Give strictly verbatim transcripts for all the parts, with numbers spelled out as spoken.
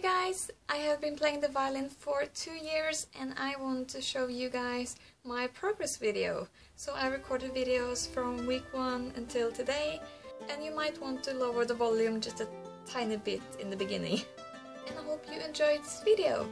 guys, I have been playing the violin for two years and I want to show you guys my progress video. So I recorded videos from week one until today, and you might want to lower the volume just a tiny bit in the beginning. And I hope you enjoyed this video.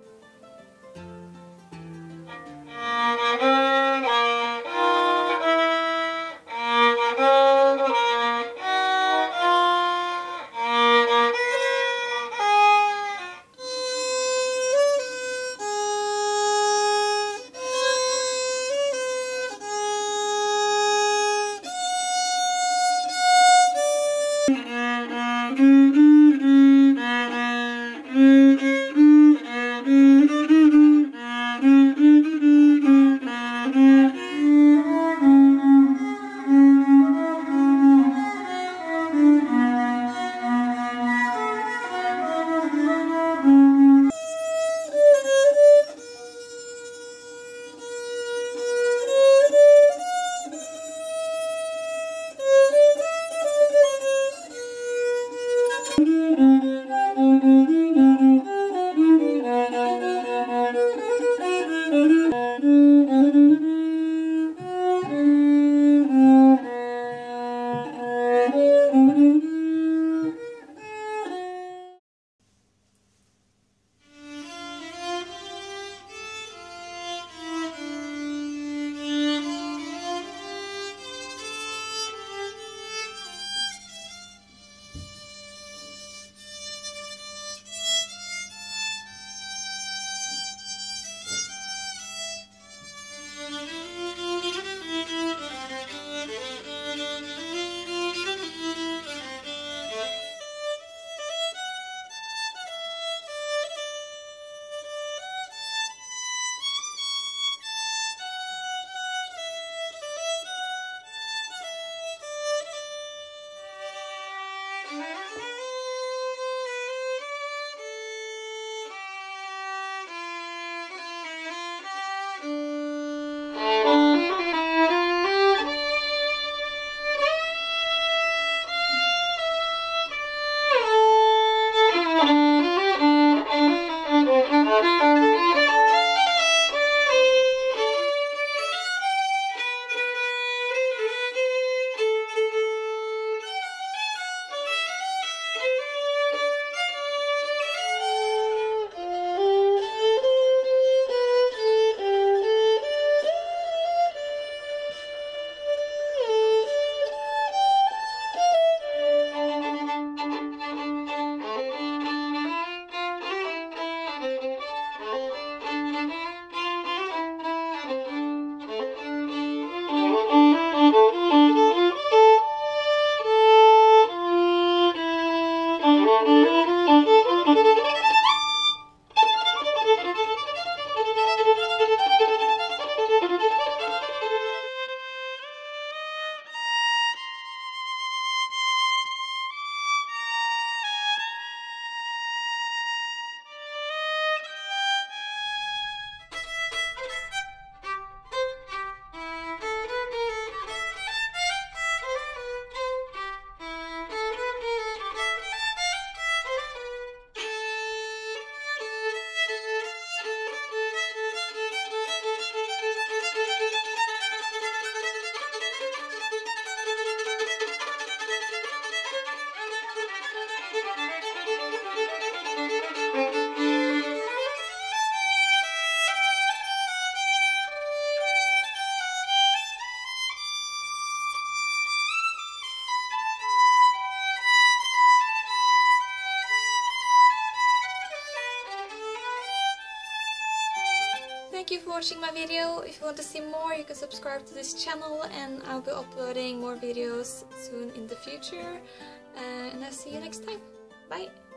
Thank you for watching my video. If you want to see more, you can subscribe to this channel and I'll be uploading more videos soon in the future. Uh, and I'll see you next time. Bye!